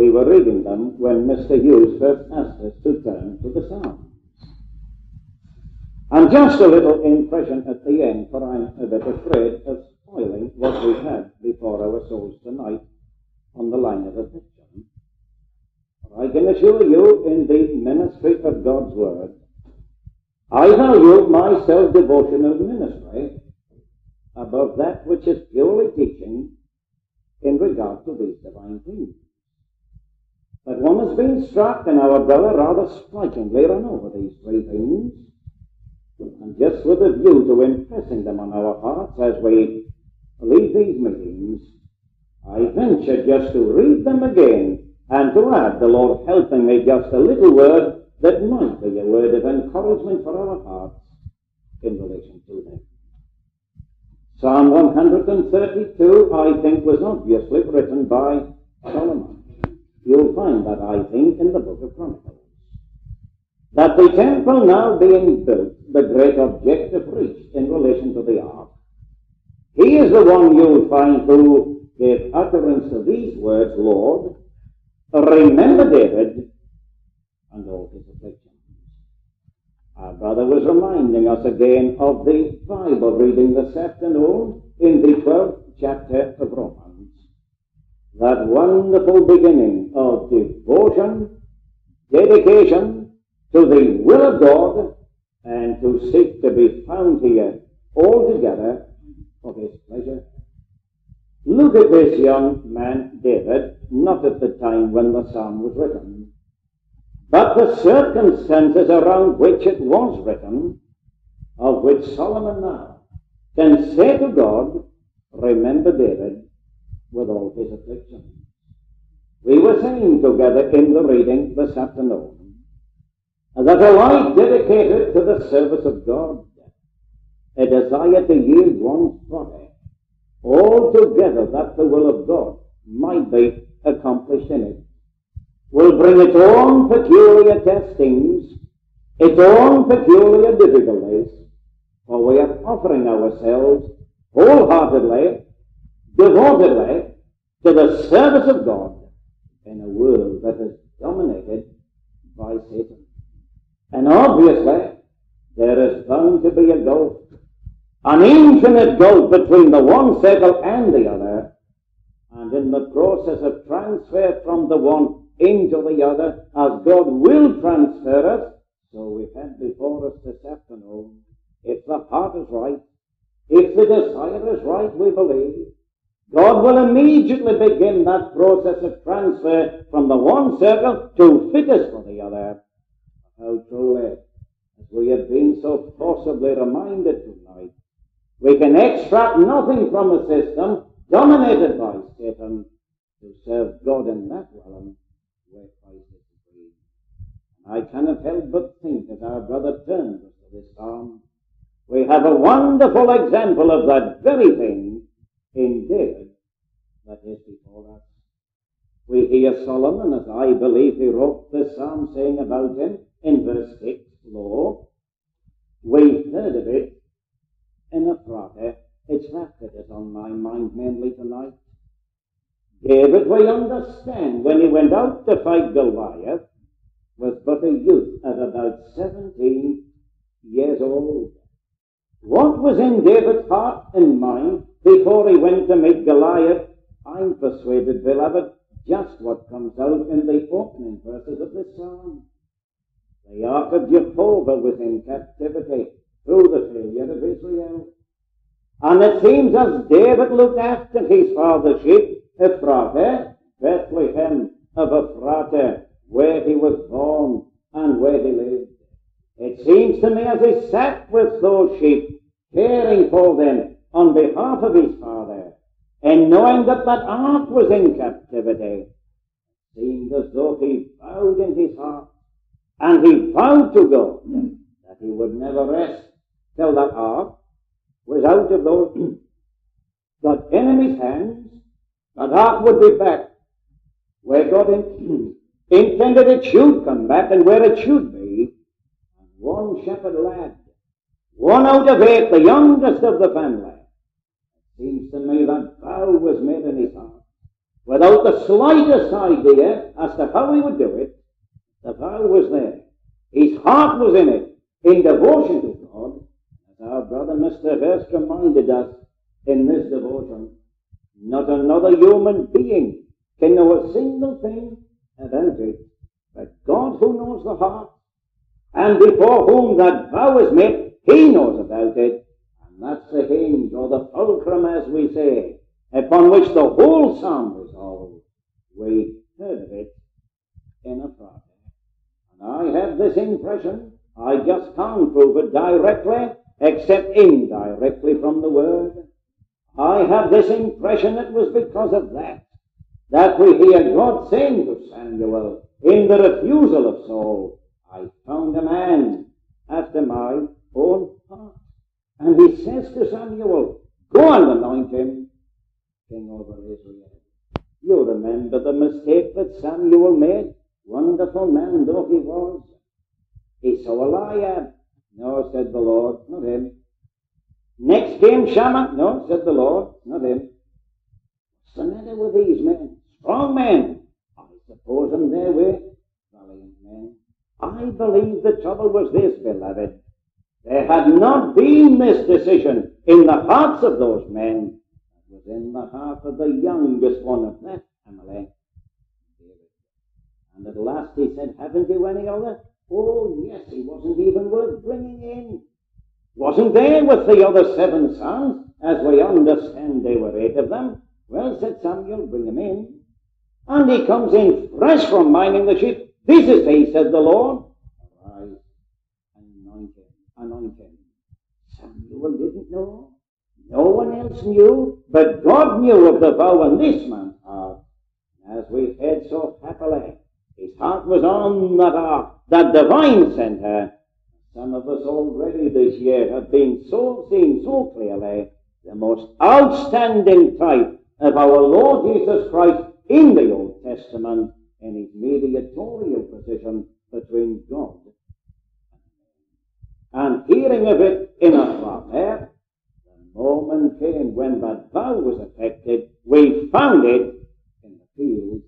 we were reading them when Mr. Hughes first asked us to turn to the Psalms. And just a little impression at the end, for I'm a bit afraid of spoiling what we had before our souls tonight on the line of affliction. For I can assure you, in the ministry of God's Word, I value my self-devotional ministry above that which is purely teaching in regard to these divine things. But one has been struck, and our brother rather strikingly ran over these three things, and just with a view to impressing them on our hearts as we leave these meetings, I venture just to read them again and to add, the Lord helping me, just a little word that might be a word of encouragement for our hearts in relation to them. Psalm 132, I think, was obviously written by Solomon. You'll find that, I think, in the book of Chronicles. That the temple now being built, the great objective reached in relation to the ark, he is the one you'll find who gave utterance to these words, Lord, remember David and all his afflictions. Our brother was reminding us again of the Bible reading this afternoon in the 12th chapter of Romans. That wonderful beginning of devotion, dedication to the will of God, and to seek to be found here altogether for his pleasure. Look at this young man, David, not at the time when the psalm was written, but the circumstances around which it was written, of which Solomon now can say to God, remember David with all his afflictions. We were saying together in the reading this afternoon that a life dedicated to the service of God, a desire to yield one's body altogether that the will of God might be accomplished in it, will bring its own peculiar testings, its own peculiar difficulties, for we are offering ourselves wholeheartedly, devotedly to the service of God in a world that is dominated by Satan. And obviously, there is bound to be a gulf, an infinite gulf between the one circle and the other, and in the process of transfer from the one into the other, as God will transfer us, so we have before us this afternoon, if the heart is right, if the desire is right, we believe, God will immediately begin that process of transfer from the one circle to fit us for the other. How truly, as we have been so forcibly reminded tonight, we can extract nothing from a system dominated by Satan to serve God in that realm where Christ is supreme. I cannot help but think, as our brother turns us to this psalm, we have a wonderful example of that very thing in David that is before us. We hear Solomon, as I believe he wrote this psalm, saying about him in verse 6, Lo, we heard of it in Ephrata. It's that is on my mind mainly tonight. David, we understand, when he went out to fight Goliath, was but a youth of about 17 years old. What was in David's heart and mind before he went to meet Goliath? I'm persuaded, beloved, just what comes out in the opening verses of this psalm. The ark of Jehovah was in captivity through the failure of Israel. And it seems as David looked after his father's sheep, Ephrata, Bethlehem of Ephrata, where he was born and where he lived. It seems to me as he sat with those sheep, caring for them on behalf of his father, and knowing that that ark was in captivity, it seemed as though he vowed in his heart, and he vowed to God that he would never rest till that ark was out of those that enemy's hands. That ark would be back where God intended it should come back and where it should be. And one shepherd lad, one out of 8, the youngest of the family. It seems to me that vow was made in his heart without the slightest idea as to how he would do it. The vow was there. His heart was in it, in devotion to God. As our brother Mr. Hurst reminded us in this devotion, not another human being can know a single thing about it, but God who knows the heart, and before whom that vow is made, he knows about it, and that's the hinge, or the fulcrum, as we say, upon which the whole psalm resolves. We heard of it in a prayer. And I have this impression, I just can't prove it directly, except indirectly from the Word. I have this impression it was because of that we hear God saying to Samuel, in the refusal of Saul, I found a man after my own heart. And he says to Samuel, go and anoint him king over Israel. You remember the mistake that Samuel made? Wonderful man though he was. He saw Eliab. No, said the Lord, not him. Next came Shammah. No, said the Lord, not him. What's the matter with these men? Strong men. I suppose them their way. Valiant men. I believe the trouble was this, beloved. There had not been this decision in the hearts of those men. It was in the heart of the youngest one of that family. And at last he said, haven't you any other? Oh, yes, he wasn't even worth bringing in. Wasn't there with the other 7 sons, as we understand there were 8 of them. Well, said Samuel, bring him in. And he comes in fresh from minding the sheep. This is he, said the Lord. Arise and anoint him. Samuel didn't know. No one else knew, but God knew of the vow in this man's heart. As we heard so happily, his heart was on that ark, that divine centre. Some of us already this year have been seen so clearly the most outstanding type of our Lord Jesus Christ in the Old Testament in his mediatorial position between God and hearing of it in a prayer. The moment came when that vow was effected. We found it in the field.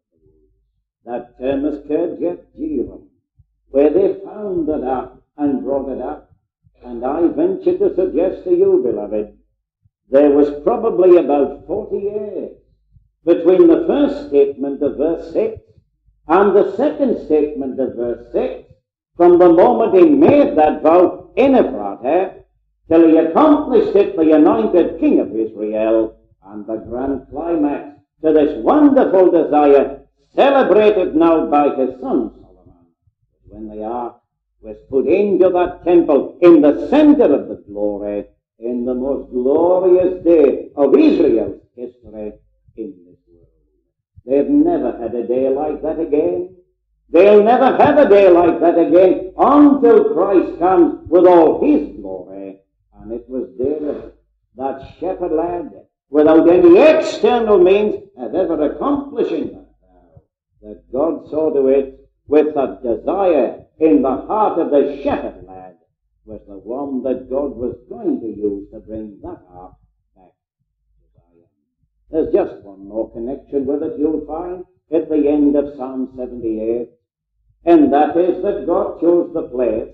That term is Kirjath Jearim, where they found it up and brought it up. And I venture to suggest to you, beloved, there was probably about 40 years between the first statement of verse 6 and the second statement of verse 6, from the moment he made that vow in Ephrata till he accomplished it, the anointed king of Israel, and the grand climax to this wonderful desire celebrated now by his son Solomon, when the ark was put into that temple in the center of the glory, in the most glorious day of Israel's history in this world. They've never had a day like that again. They'll never have a day like that again until Christ comes with all his glory. And it was David, that shepherd lad, without any external means of ever accomplishing that vow, that God saw to it with that desire in the heart of the shepherd lad, was the one that God was going to use to bring that ark back to Zion. There's just one more connection with it you'll find at the end of Psalm 78, and that is that God chose the place,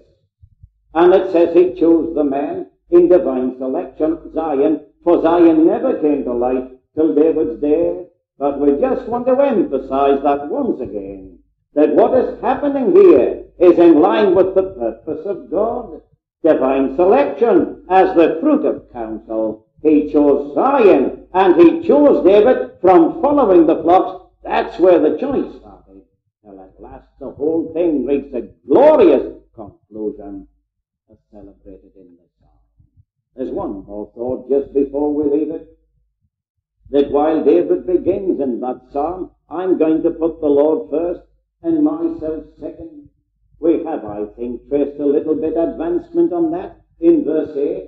and it says he chose the man in divine selection, Zion, for Zion never came to light till David's day. But we just want to emphasize that once again, that what is happening here is in line with the purpose of God. Divine selection as the fruit of counsel. He chose Zion and he chose David from following the flocks. That's where the choice started. Till at last the whole thing reached a glorious conclusion as celebrated in the psalm. There's one more thought just before we leave it. That while David begins in that psalm, I'm going to put the Lord first and myself second. We have, I think, traced a little bit advancement on that in verse 8.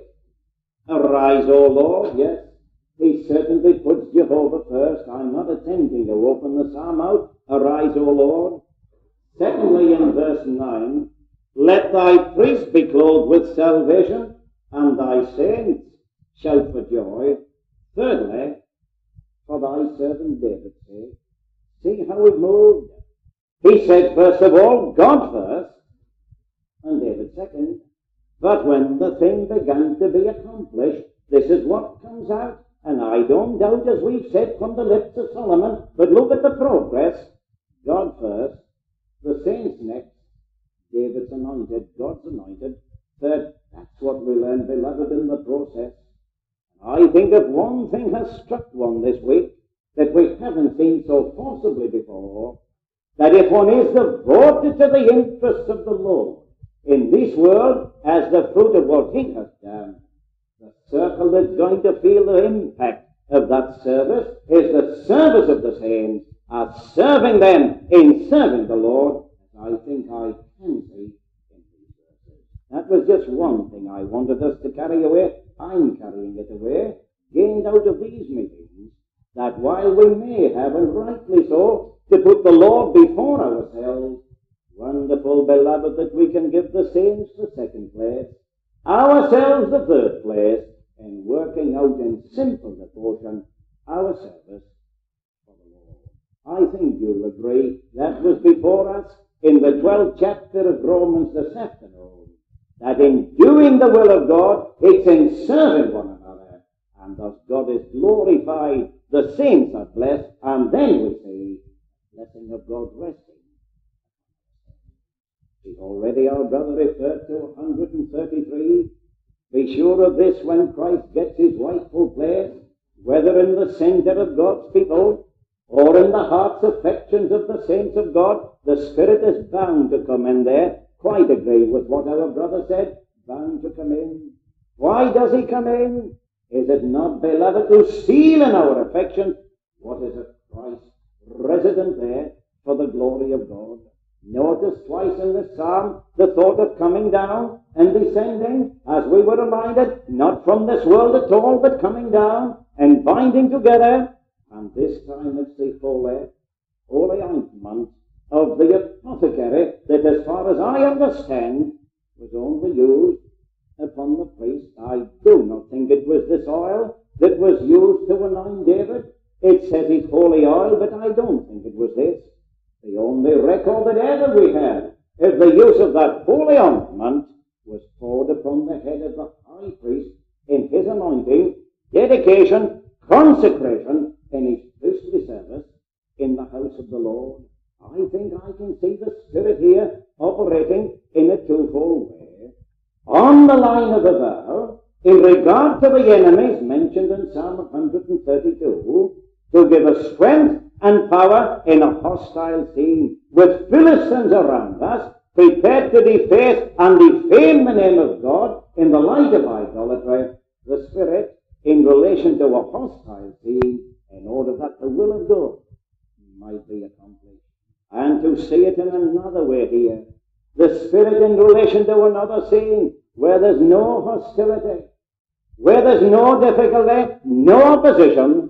Arise, O Lord, yes. He certainly puts Jehovah first. I'm not attempting to open the psalm out. Arise, O Lord. Secondly, in verse 9, let thy priests be clothed with salvation, and thy saints shout for joy. Thirdly, for thy servant David's sake. See how it moved. He said, first of all, God first, and David second. But when the thing began to be accomplished, this is what comes out. And I don't doubt, as we've said, from the lips of Solomon, but look at the progress. God first, the saints next, David's anointed, God's anointed. Third, that's what we learn, beloved, in the process. I think if one thing has struck one this week that we haven't seen so forcibly before, that if one is devoted to the interests of the Lord in this world as the fruit of what He has done, the circle that's going to feel the impact of that service is the service of the saints as serving them in serving the Lord, as I think I can see in these verses. That was just one thing I wanted us to carry away. I'm carrying it away, gained out of these meetings, that while we may have, and rightly so, to put the Lord before ourselves, wonderful, beloved, that we can give the saints the second place, ourselves the third place, and working out in simple devotion our service for the Lord. I think you'll agree that was before us in the 12th chapter of Romans this afternoon, that in doing the will of God, it's in serving one another, and thus God is glorified, the saints are blessed, and then we see the blessing of God resting. We've already, our brother, referred to 133. Be sure of this, when Christ gets his rightful place, whether in the center of God's people or in the heart's affections of the saints of God, the Spirit is bound to come in there. Quite agree with what our brother said, bound to come in. Why does he come in? Is it not, beloved, to seal in our affections what is it? Christ resident there for the glory of God. Notice twice in this psalm the thought of coming down and descending, as we were reminded, not from this world at all, but coming down and binding together. And this time it's the holy ointment of the apothecary that, as far as I understand, was only used upon the priest. I do not think it was this oil that was used to anoint David. It says it's holy oil, but I don't think it was this. The only record that ever we have of the use of that holy ointment was poured upon the head of the high priest in his anointing, dedication, consecration in his priestly service in the house of the Lord. I think I can see the Spirit here operating in a twofold way. On the line of the vow, in regard to the enemies mentioned in Psalm 132, to give us strength and power in a hostile scene, with Philistines around us, prepared to deface and defame the name of God in the light of idolatry, the Spirit, in relation to a hostile scene, in order that the will of God might be accomplished. And to see it in another way here, the Spirit in relation to another scene, where there's no hostility, where there's no difficulty, no opposition,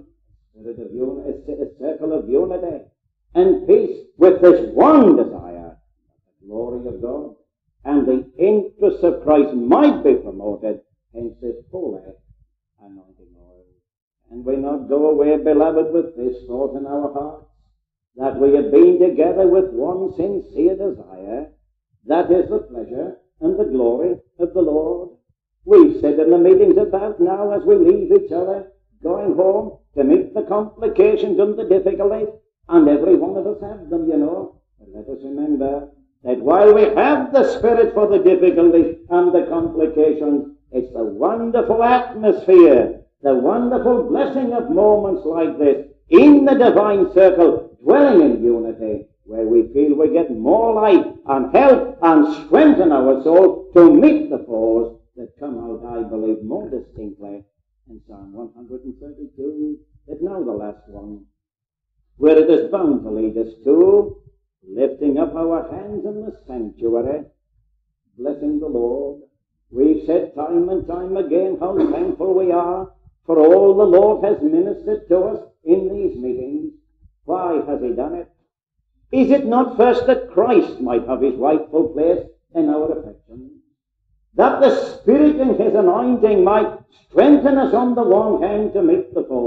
a circle of unity and peace with this one desire, the glory of God and the interests of Christ might be promoted, hence this holy anointing oil. And we not go away, beloved, with this thought in our hearts, that we have been together with one sincere desire, that is the pleasure and the glory of the Lord. We've said in the meetings about now, as we leave each other, going home to meet the complications and the difficulties, and every one of us have them, you know. But let us remember that while we have the Spirit for the difficulties and the complications, it's the wonderful atmosphere, the wonderful blessing of moments like this, in the divine circle, dwelling in unity, where we feel we get more light and help and strengthen our soul to meet the foes that come out, I believe, more distinctly in Psalm 132, that now the last one, where it is bound to lead us to lifting up our hands in the sanctuary, blessing the Lord. We've said time and time again how thankful we are for all the Lord has ministered to us in these meetings. Why has he done it? Is it not first that Christ might have his rightful place in our affections? That the Spirit in his anointing might strengthen us on the one hand to meet the foe,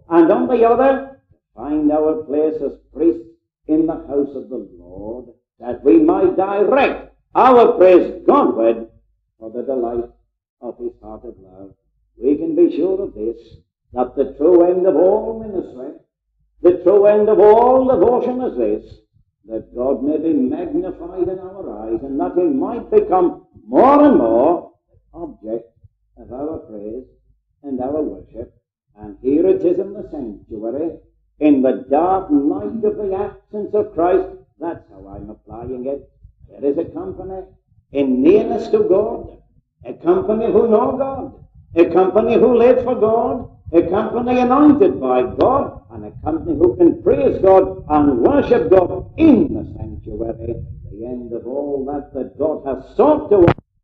and on the other, to find our place as priests in the house of the Lord, that we might direct our praise Godward for the delight of his heart of love. We can be sure of this, that the true end of all ministry, the true end of all devotion is this, that God may be magnified in our eyes, and that he might become more and more the object of our praise and our worship. And here it is in the sanctuary, in the dark night of the absence of Christ. That's how I'm applying it. There is a company in nearness to God, a company who know God, a company who live for God, a company anointed by God, and a company who can praise God and worship God in the sanctuary, the end of all that God has sought to